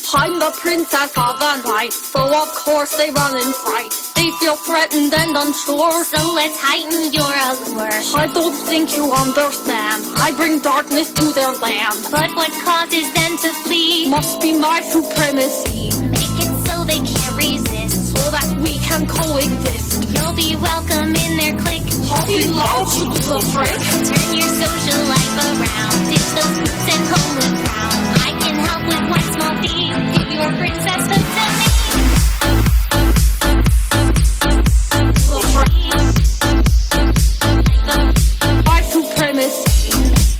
I'm the princess of the night, so of course they run and fight. They feel threatened and unsure, so let's heighten your allure. I don't think you understand, I bring darkness to their land. But what causes them to flee must be my supremacy. Make it so they can't resist, so that we can coexist. You'll be welcome in their clique. I'll be loud, you little frick. Turn your social life around, ditch those boots and home with crown. I can help with one small thing, give your princesshood to me. My supremacy.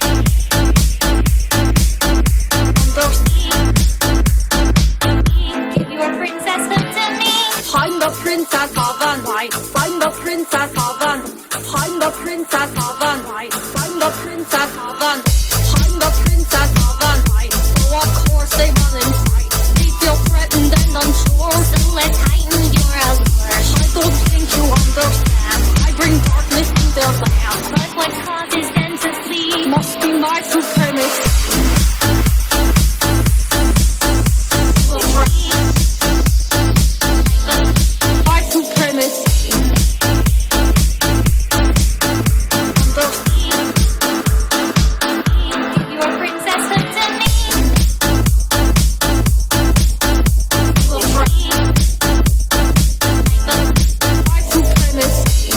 Give your princesshood to me. I'm the princess of the night. I'm the princess of the night. I'm the princess of the night. I'm the princess of the night. I'm the princess of the night. So of course they run and fight. They feel threatened and unsure, so let's heighten your allure. I don't think you understand, I bring darkness to their land. But what causes them to flee must be my supremacy. My supremacy. Give your princesshood to me. My supremacy.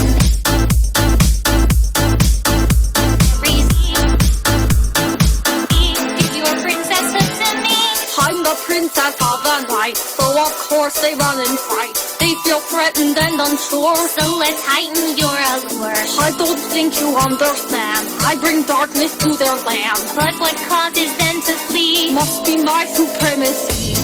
Give your princesshood to me. I'm the princess of the night, so of course they run and fight. They feel threatened and unsure, so let's heighten your allure. I don't think you understand, I bring darkness to their land. But what causes them to flee must be my supremacy.